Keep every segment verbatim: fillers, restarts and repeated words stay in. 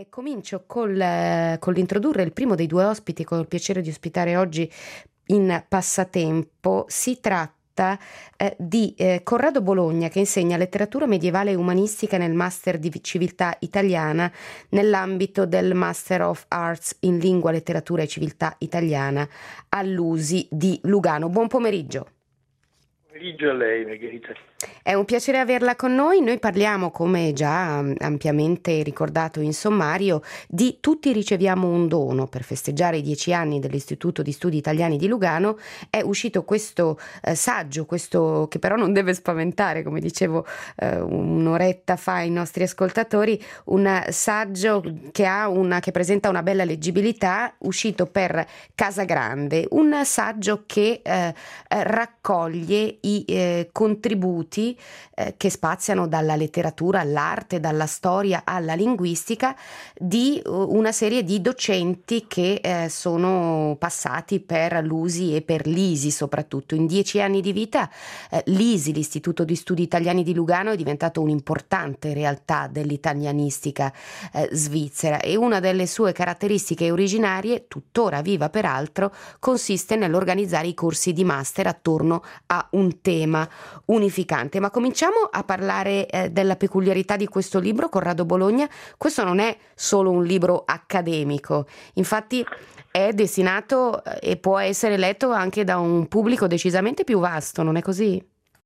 E comincio col, eh, con l'introdurre il primo dei due ospiti che ho il piacere di ospitare oggi in Passatempo. Si tratta eh, di eh, Corrado Bologna, che insegna letteratura medievale e umanistica nel Master di Civiltà Italiana nell'ambito del Master of Arts in Lingua, Letteratura e Civiltà Italiana all'U S I di Lugano. Buon pomeriggio. Pomeriggio a lei, Margherita. È un piacere averla con noi. Noi parliamo, come già ampiamente ricordato in sommario, di Tutti riceviamo un dono. Per festeggiare i dieci anni dell'Istituto di Studi Italiani di Lugano è uscito questo eh, saggio, questo che però non deve spaventare, come dicevo eh, un'oretta fa ai nostri ascoltatori, un saggio che ha una che presenta una bella leggibilità, uscito per Casa Grande, un saggio che eh, raccoglie i eh, contributi eh, che spaziano dalla letteratura all'arte, dalla storia alla linguistica di una serie di docenti che eh, sono passati per l'U S I e per l'I S I soprattutto. In dieci anni di vita eh, l'I S I, l'Istituto di Studi Italiani di Lugano, è diventato un'importante realtà dell'italianistica eh, svizzera, e una delle sue caratteristiche originarie, tuttora viva peraltro, consiste nell'organizzare i corsi di master attorno a un tema unificante. Ma cominciamo a parlare eh, della peculiarità di questo libro, Corrado Bologna. Questo non è solo un libro accademico, infatti è destinato eh, e può essere letto anche da un pubblico decisamente più vasto, non è così?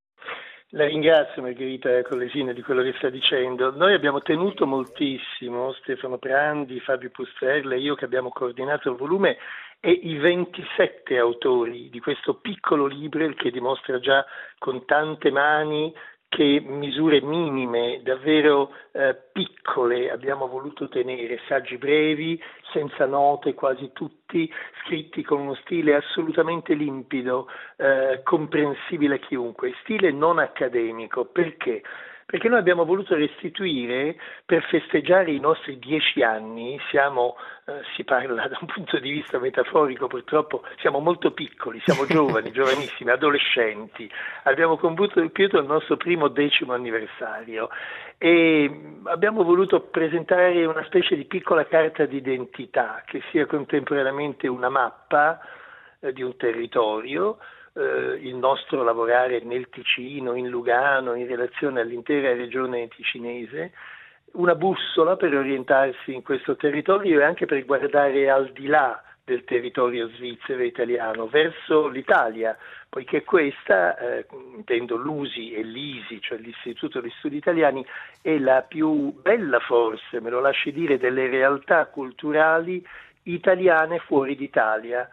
La ringrazio, Margherita Collesina, di quello che sta dicendo. Noi abbiamo tenuto moltissimo, Stefano Prandi, Fabio Pusterla e io, che abbiamo coordinato il volume, e i ventisette autori di questo piccolo libro, che dimostra già con tante mani che misure minime, davvero eh, piccole, abbiamo voluto tenere, saggi brevi, senza note quasi tutti, scritti con uno stile assolutamente limpido, eh, comprensibile a chiunque, stile non accademico. Perché? Perché noi abbiamo voluto restituire, per festeggiare i nostri dieci anni, siamo, eh, si parla da un punto di vista metaforico, purtroppo siamo molto piccoli, siamo giovani, giovanissimi, adolescenti, abbiamo compiuto il nostro primo decimo anniversario e abbiamo voluto presentare una specie di piccola carta d'identità che sia contemporaneamente una mappa eh, di un territorio, Uh, il nostro lavorare nel Ticino, in Lugano, in relazione all'intera regione ticinese, una bussola per orientarsi in questo territorio e anche per guardare al di là del territorio svizzero e italiano, verso l'Italia, poiché questa, eh, intendo l'U S I e l'I S I, cioè l'Istituto di Studi Italiani, è la più bella, forse, me lo lasci dire, delle realtà culturali italiane fuori d'Italia.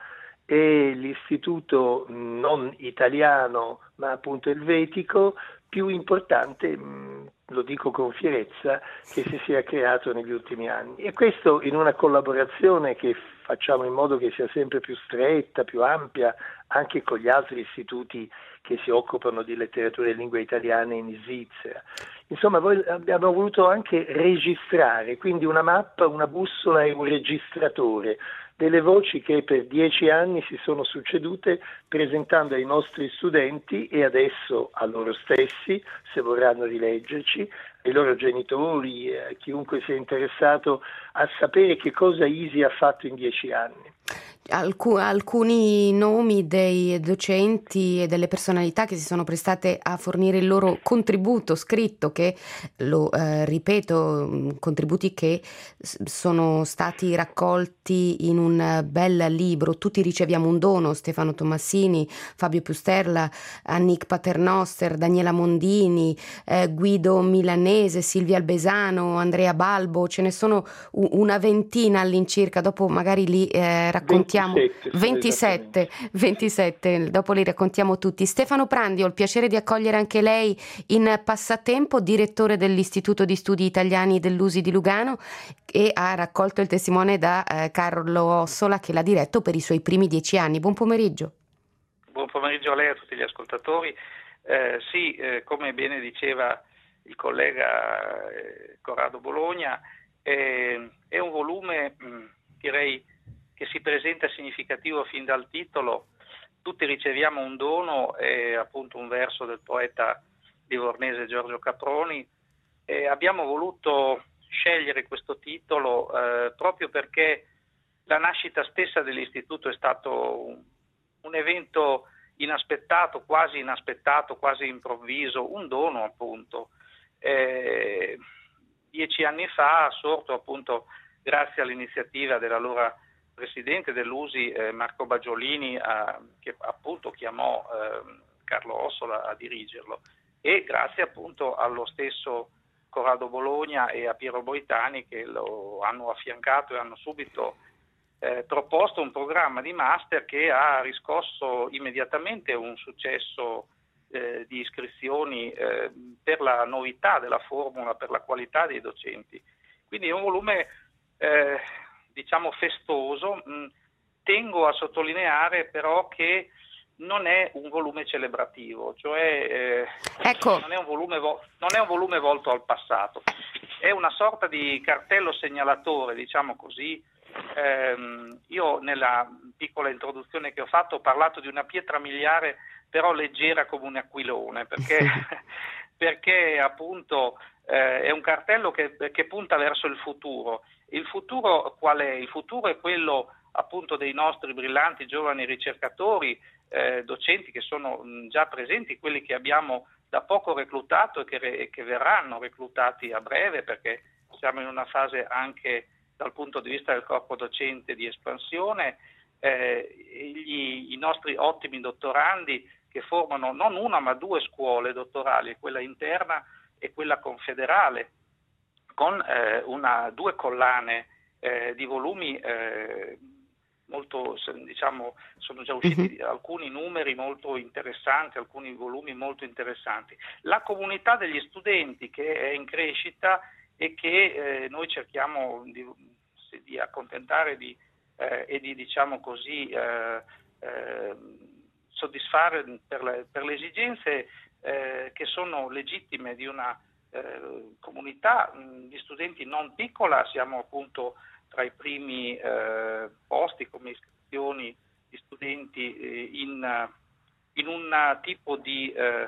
E l'istituto non italiano ma appunto elvetico più importante, lo dico con fierezza, che si sia creato negli ultimi anni, e questo in una collaborazione che facciamo in modo che sia sempre più stretta, più ampia, anche con gli altri istituti che si occupano di letteratura e lingue italiane in Svizzera. Insomma, voi abbiamo voluto anche registrare, quindi una mappa, una bussola e un registratore delle voci che per dieci anni si sono succedute, presentando ai nostri studenti e adesso a loro stessi, se vorranno rileggerci, ai loro genitori, a chiunque sia interessato a sapere che cosa I S I ha fatto in dieci anni. Alc- alcuni nomi dei docenti e delle personalità che si sono prestate a fornire il loro contributo scritto, che lo eh, ripeto, contributi che s- sono stati raccolti in un bel libro. Tutti riceviamo un dono: Stefano Tommasini, Fabio Pusterla, Annick Paternoster, Daniela Mondini, eh, Guido Milanese, Silvia Albesano, Andrea Balbo. Ce ne sono u- una ventina all'incirca. Dopo magari li eh, raccontiamo. ventisette, ventisette, dopo li raccontiamo tutti. Stefano Prandi, ho il piacere di accogliere anche lei in Passatempo, direttore dell'Istituto di Studi Italiani dell'U S I di Lugano, e ha raccolto il testimone da eh, Carlo Ossola, che l'ha diretto per i suoi primi dieci anni. Buon pomeriggio. Buon pomeriggio a lei e a tutti gli ascoltatori. Eh, sì, eh, come bene diceva il collega eh, Corrado Bologna, eh, è un volume, mh, direi, che si presenta significativo fin dal titolo. Tutti riceviamo un dono, è appunto un verso del poeta livornese Giorgio Caproni, e abbiamo voluto scegliere questo titolo eh, proprio perché la nascita stessa dell'istituto è stato un, un evento inaspettato, quasi inaspettato, quasi improvviso, un dono appunto. Eh, dieci anni fa, sorto appunto grazie all'iniziativa dell'allora presidente dell'U S I eh, Marco Baggiolini, eh, che appunto chiamò eh, Carlo Ossola a dirigerlo, e grazie appunto allo stesso Corrado Bologna e a Piero Boitani che lo hanno affiancato e hanno subito eh, proposto un programma di master che ha riscosso immediatamente un successo eh, di iscrizioni eh, per la novità della formula, per la qualità dei docenti. Quindi è un volume eh, diciamo festoso. Mh, tengo a sottolineare però che non è un volume celebrativo, cioè eh, ecco. non è un volume vo- non è un volume volto al passato, è una sorta di cartello segnalatore, diciamo così. Ehm, io nella piccola introduzione che ho fatto ho parlato di una pietra miliare però leggera come un aquilone, perché, perché appunto eh, è un cartello che, che punta verso il futuro. Il futuro qual è? Il futuro è quello appunto dei nostri brillanti giovani ricercatori, eh, docenti che sono mh, già presenti, quelli che abbiamo da poco reclutato e che, re, che verranno reclutati a breve, perché siamo in una fase anche dal punto di vista del corpo docente di espansione, eh, gli, i nostri ottimi dottorandi che formano non una ma due scuole dottorali, quella interna e quella confederale, con eh, una, due collane eh, di volumi eh, molto, diciamo, sono già usciti uh-huh. alcuni numeri molto interessanti, alcuni volumi molto interessanti. La comunità degli studenti che è in crescita e che eh, noi cerchiamo di, di accontentare di, eh, e di, diciamo così, eh, eh, soddisfare per le, per le esigenze eh, che sono legittime di una eh, comunità mh, di studenti non piccola. Siamo appunto tra i primi eh, posti come iscrizioni di studenti eh, in, in un tipo di eh,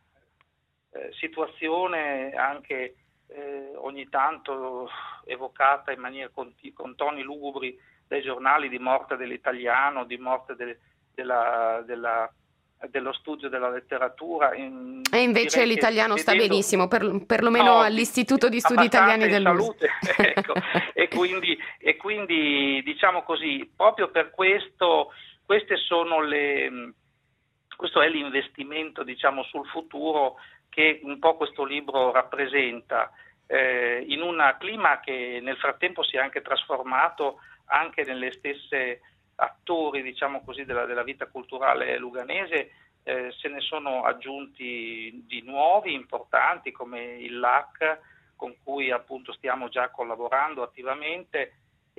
eh, situazione anche eh, ogni tanto evocata in maniera con, con toni lugubri dai giornali, di morte dell'italiano, di morte del, della, della, dello studio della letteratura. In, e invece l'italiano sta vedendo, benissimo, per, perlomeno no, all'Istituto di Studi Italiani dell'U S I. Ecco. e, quindi, e quindi diciamo così, proprio per questo, queste sono le, questo è l'investimento diciamo sul futuro che un po' questo libro rappresenta, eh, in un clima che nel frattempo si è anche trasformato anche nelle stesse attori diciamo così della, della vita culturale luganese. Eh, se ne sono aggiunti di nuovi importanti come il L A C, con cui appunto stiamo già collaborando attivamente,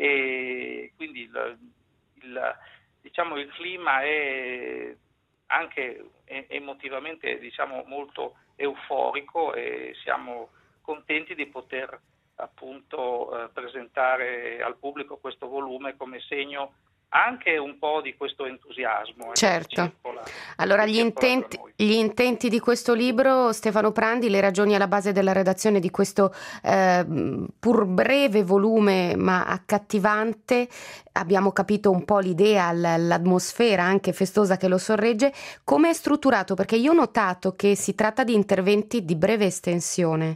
e quindi il, il, diciamo, il clima è anche emotivamente diciamo molto euforico e siamo contenti di poter appunto eh, presentare al pubblico questo volume come segno anche un po' di questo entusiasmo. Certo. Circola, allora gli intenti, gli intenti di questo libro, Stefano Prandi, le ragioni alla base della redazione di questo eh, pur breve volume ma accattivante, abbiamo capito un po' l'idea, l'atmosfera anche festosa che lo sorregge. Come è strutturato? Perché io ho notato che si tratta di interventi di breve estensione.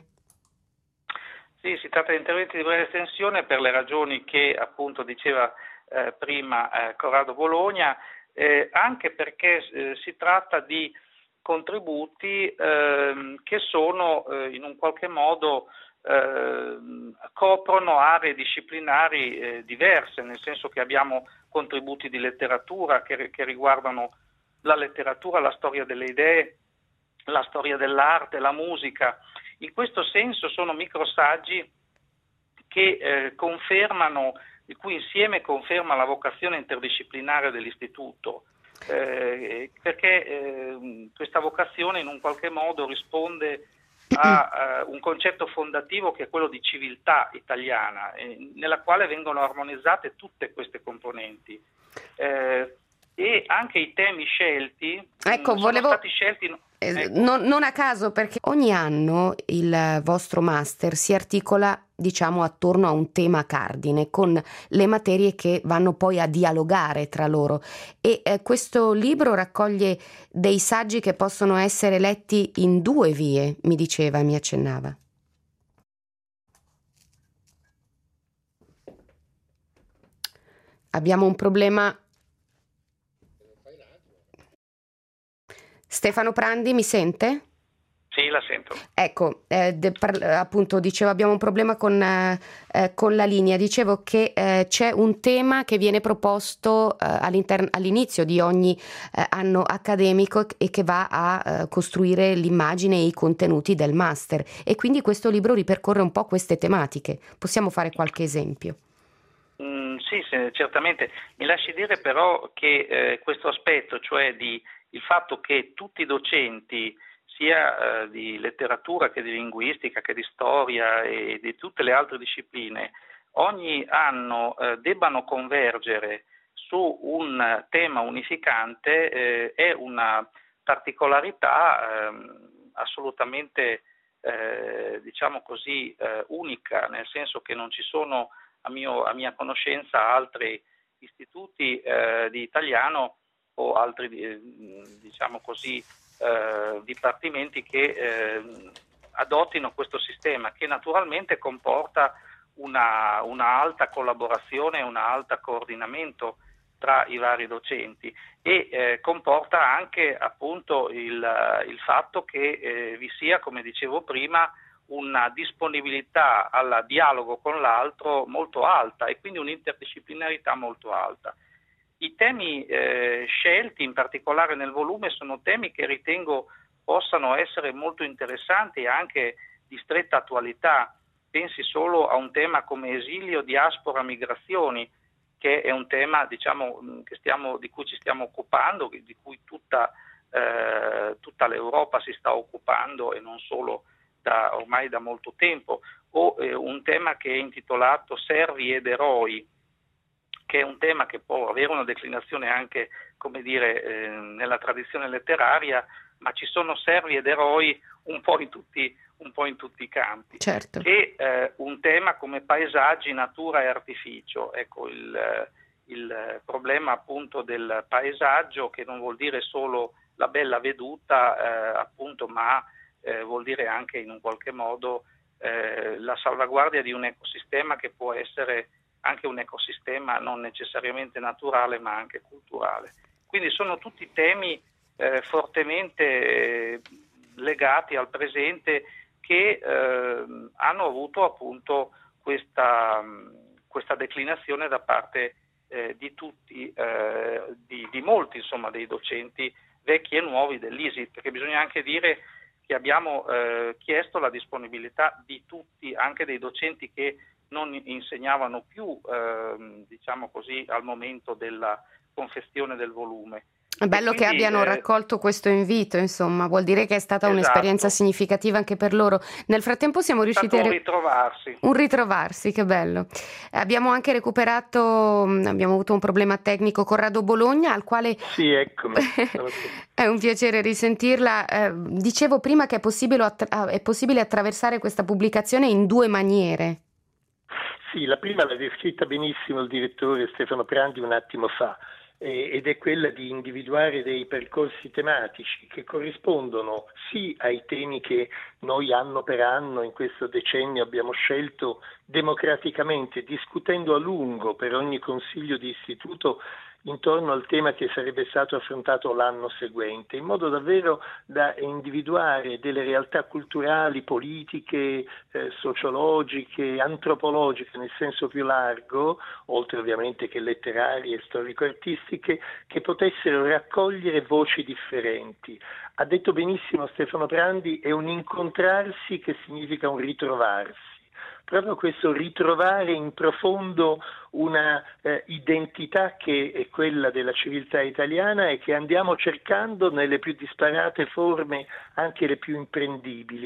Sì, si tratta di interventi di breve estensione per le ragioni che appunto diceva Eh, prima eh, Corrado Bologna, eh, anche perché eh, si tratta di contributi eh, che sono eh, in un qualche modo eh, coprono aree disciplinari eh, diverse, nel senso che abbiamo contributi di letteratura che, che riguardano la letteratura, la storia delle idee, la storia dell'arte, la musica. In questo senso sono microsaggi che eh, confermano il cui insieme conferma la vocazione interdisciplinare dell'istituto, eh, perché eh, questa vocazione in un qualche modo risponde a uh, un concetto fondativo che è quello di civiltà italiana, eh, nella quale vengono armonizzate tutte queste componenti. Eh, e anche i temi scelti ecco, mh, volevo... sono stati scelti. Eh, Ecco. non, non a caso, perché ogni anno il vostro master si articola, diciamo, attorno a un tema cardine, con le materie che vanno poi a dialogare tra loro. E eh, questo libro raccoglie dei saggi che possono essere letti in due vie, mi diceva, mi accennava. Abbiamo un problema. Stefano Prandi, mi sente? Sì, la sento. Ecco, eh, de, par, appunto dicevo abbiamo un problema con, eh, con la linea, dicevo che eh, c'è un tema che viene proposto eh, all'inizio di ogni eh, anno accademico e che va a eh, costruire l'immagine e i contenuti del master, e quindi questo libro ripercorre un po' queste tematiche. Possiamo fare qualche esempio? Mm, sì, sì, certamente. Mi lasci dire però che eh, questo aspetto, cioè di il fatto che tutti i docenti, sia eh, di letteratura che di linguistica che di storia e di tutte le altre discipline, ogni anno eh, debbano convergere su un tema unificante eh, è una particolarità eh, assolutamente eh, diciamo così eh, unica, nel senso che non ci sono a, mio, a mia conoscenza altri istituti eh, di italiano o altri diciamo così eh, dipartimenti che eh, adottino questo sistema, che naturalmente comporta una, una alta collaborazione e un alto coordinamento tra i vari docenti e eh, comporta anche appunto il, il fatto che eh, vi sia, come dicevo prima, una disponibilità al dialogo con l'altro molto alta e quindi un'interdisciplinarità molto alta. I temi eh, scelti in particolare nel volume sono temi che ritengo possano essere molto interessanti e anche di stretta attualità. Pensi solo a un tema come esilio, diaspora, migrazioni, che è un tema diciamo, che stiamo, di cui ci stiamo occupando, di cui tutta, eh, tutta l'Europa si sta occupando e non solo da, ormai da molto tempo, o eh, un tema che è intitolato Servi ed eroi, che è un tema che può avere una declinazione anche, come dire, eh, nella tradizione letteraria, ma ci sono servi ed eroi un po' in tutti, un po' in tutti i campi. Certo. E eh, un tema come paesaggi, natura e artificio. Ecco, il, il problema appunto del paesaggio, che non vuol dire solo la bella veduta, eh, appunto, ma eh, vuol dire anche in un qualche modo eh, la salvaguardia di un ecosistema che può essere anche un ecosistema non necessariamente naturale ma anche culturale. Quindi sono tutti temi eh, fortemente eh, legati al presente che eh, hanno avuto appunto questa, questa declinazione da parte eh, di tutti, eh, di, di molti insomma dei docenti vecchi e nuovi dell'I S I T, perché bisogna anche dire che abbiamo eh, chiesto la disponibilità di tutti, anche dei docenti che non insegnavano più, eh, diciamo così, al momento della confezione del volume. È bello quindi, che abbiano eh, raccolto questo invito, insomma, vuol dire che è stata esatto. un'esperienza significativa anche per loro. Nel frattempo siamo riusciti a... un ritrovarsi. Un ritrovarsi, che bello. Abbiamo anche recuperato, abbiamo avuto un problema tecnico con Corrado Bologna, al quale... Sì, eccomi. È un piacere risentirla. Eh, dicevo prima che è possibile, attra- è possibile attraversare questa pubblicazione in due maniere. Sì, la prima l'ha descritta benissimo il direttore Stefano Prandi un attimo fa, eh, ed è quella di individuare dei percorsi tematici che corrispondono sì ai temi che noi anno per anno in questo decennio abbiamo scelto democraticamente, discutendo a lungo per ogni consiglio di istituto intorno al tema che sarebbe stato affrontato l'anno seguente, in modo davvero da individuare delle realtà culturali, politiche, eh, sociologiche, antropologiche nel senso più largo, oltre ovviamente che letterarie e storico-artistiche, che potessero raccogliere voci differenti. Ha detto benissimo Stefano Prandi, è un incontrarsi che significa un ritrovarsi. Proprio questo ritrovare in profondo una eh, identità che è quella della civiltà italiana e che andiamo cercando nelle più disparate forme, anche le più imprendibili.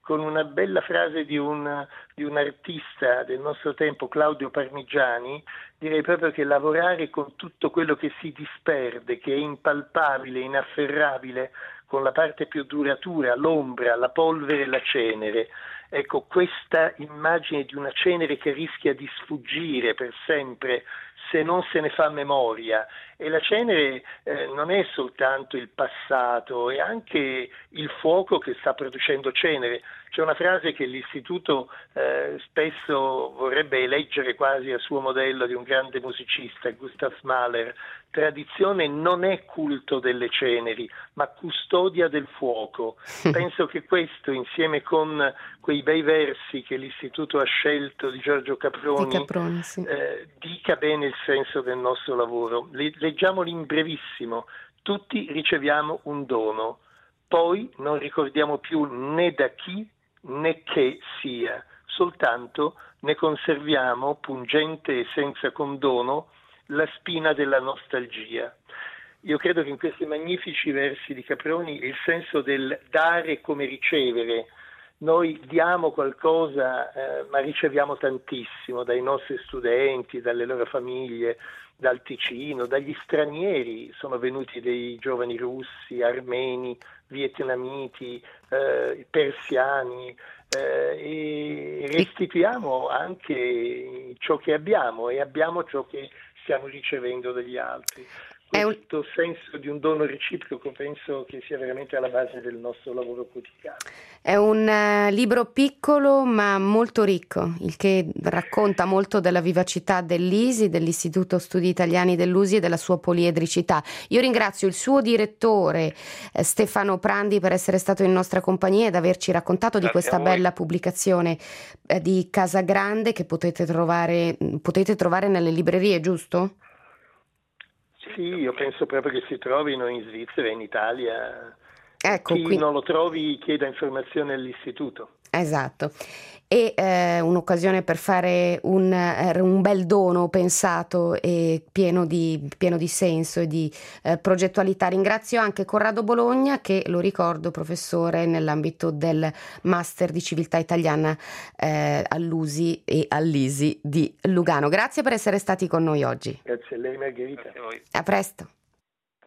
con una bella frase di un, di un artista del nostro tempo, Claudio Parmigiani, direi proprio che lavorare con tutto quello che si disperde, che è impalpabile, inafferrabile, con la parte più duratura, l'ombra, la polvere e la cenere. Ecco, questa immagine di una cenere che rischia di sfuggire per sempre se non se ne fa memoria. E la cenere eh, non è soltanto il passato, è anche il fuoco che sta producendo cenere. C'è una frase che l'Istituto eh, spesso vorrebbe eleggere quasi a suo modello di un grande musicista, Gustav Mahler: tradizione non è culto delle ceneri, ma custodia del fuoco. Penso che questo, insieme con quei bei versi che l'Istituto ha scelto di Giorgio Caproni, di Caproni sì. eh, dica bene il senso del nostro lavoro. Le, leggiamoli in brevissimo. Tutti riceviamo un dono, poi non ricordiamo più né da chi né che sia, soltanto ne conserviamo, pungente e senza condono, la spina della nostalgia. Io credo che in questi magnifici versi di Caproni il senso del dare come ricevere. Noi diamo qualcosa, eh, ma riceviamo tantissimo dai nostri studenti, dalle loro famiglie, dal Ticino, dagli stranieri. Sono venuti dei giovani russi, armeni, vietnamiti, eh, persiani, eh, e restituiamo anche ciò che abbiamo e abbiamo ciò che stiamo ricevendo dagli altri. Questo senso di un dono reciproco penso che sia veramente alla base del nostro lavoro quotidiano. È un uh, libro piccolo ma molto ricco, il che racconta molto della vivacità dell'I S I, dell'Istituto Studi Italiani dell'U S I e della sua poliedricità. Io ringrazio il suo direttore eh, Stefano Prandi per essere stato in nostra compagnia ed averci raccontato Grazie di questa bella pubblicazione eh, di Casagrande che potete trovare, potete trovare nelle librerie, giusto? Sì, io penso proprio che si trovino in Svizzera e in Italia. Ecco, Chi quindi... non lo trovi chieda informazioni all'istituto. Esatto. E eh, un'occasione per fare un, eh, un bel dono pensato e pieno di, pieno di senso e di eh, progettualità. Ringrazio anche Corrado Bologna, che, lo ricordo, professore nell'ambito del Master di Civiltà Italiana eh, all'U S I e all'I S I di Lugano. Grazie per essere stati con noi oggi. Grazie a lei, Margherita. Grazie a voi. A presto.